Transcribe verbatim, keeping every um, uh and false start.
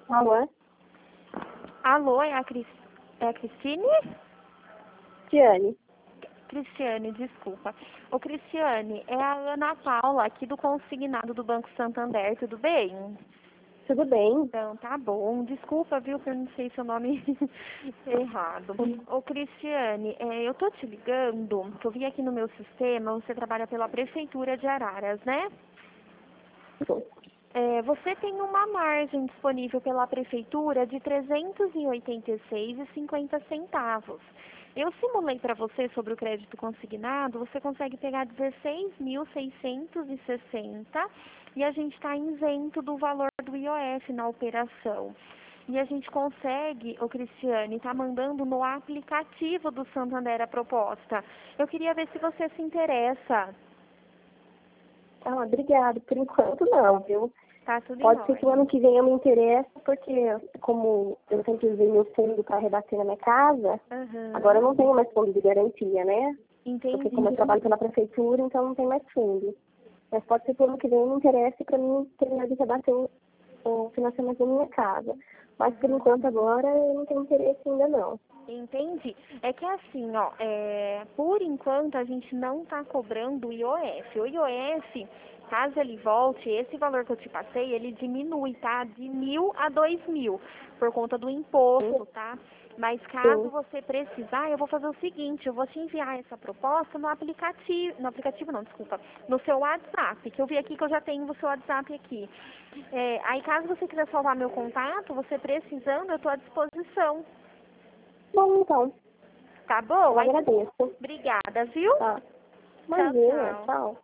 Alô? Alô, é a, Cris... é a Cristine? Tiane. Cristiane, desculpa. Ô, Cristiane, é a Ana Paula, aqui do Consignado do Banco Santander, tudo bem? Tudo bem? Então, tá bom. Desculpa, viu, que eu não sei seu nome errado. Ô, Cristiane, é, eu tô te ligando, que eu vi aqui no meu sistema, você trabalha pela Prefeitura de Araras, né? É, você tem uma margem disponível pela Prefeitura de trezentos e oitenta e seis reais e cinquenta centavos. Eu simulei para você sobre o crédito consignado, você consegue pegar dezesseis mil seiscentos e sessenta e a gente está isento do valor do I O F na operação. E a gente consegue, ô Cristiane, tá mandando no aplicativo do Santander a proposta. Eu queria ver se você se interessa. Ah, obrigado. Por enquanto não, viu? Tá tudo em Pode ser que o ordem. ano que vem eu me interesse, porque como eu sempre usei meu fundo para rebater na minha casa, Uhum. agora eu não tenho mais fundo de garantia, né? Entendi. Porque como eu trabalho pela prefeitura, então não tem mais fundo. Mas pode ser que o ano que vem eu me interesse para mim terminar de rebater o, o financiamento da minha casa. Mas por enquanto agora eu não tenho interesse ainda não. Entendi. É que assim, ó, é, por enquanto a gente não está cobrando o I O F. O I O F, caso ele volte, esse valor que eu te passei, ele diminui, tá? De mil a dois mil, por conta do imposto, tá? Mas caso Sim. você precisar, eu vou fazer o seguinte, eu vou te enviar essa proposta no aplicativo, no aplicativo não, desculpa, no seu WhatsApp, que eu vi aqui que eu já tenho o seu WhatsApp aqui. É, aí caso você quiser salvar meu contato, você precisando, eu estou à disposição. Bom, então, Tá bom? eu Aí, agradeço. obrigada, viu? Tá. Tchau, Imagina, tchau. tchau.